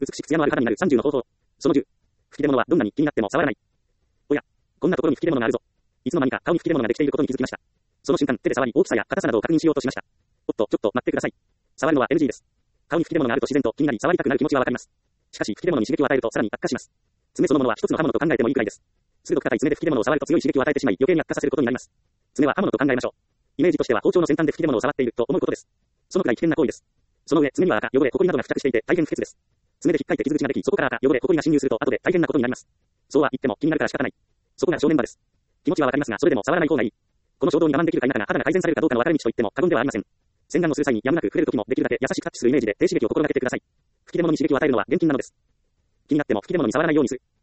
美しく艶のある肌になる30の方法。その10。吹き出物はどんなに気になっても触らない。おや、こんなところに吹き出物があるぞ。いつの間にか顔に吹き出物ができていることに気づきました。その瞬間、手で触り大きさや硬さなどを確認しようとしました。おっと、ちょっと待ってください。触るのは NG です。顔に吹き出物があると自然と気になり触りたくなる気持ちはわかります。しかし吹き出物に刺激を与えるとさらに悪化します。爪そのものは一つの刃物と考えてもいいくらいです。鋭く硬い爪で吹き出物を触ると強い刺激を与えてしまい余計に悪化させることになります。爪は刃物と考えましょう。イメージとしては包丁の先端で吹き出物を触っていると思うことです。そのくらい危険な行為です。その上、爪には垢、汚れ、埃などが付着していて大変不潔です。爪で引っかいて傷口ができ、そこから垢、汚れ、埃が侵入すると後で大変なことになります。そうは言っても気になるから仕方ない。そこが正念場です。気持ちはわかりますが、それでも触らない方がいい。この衝動に我慢できるか否かが肌が改善されるかどうかの分かれ道と言っても過言ではありません。洗顔をする際にやむなく触れるときもできるだけ優しくタッチするイメージで低刺激を心がけてください。吹き出物に刺激を与えるのは厳禁なのです。気になっても吹き出物に触らないようにする。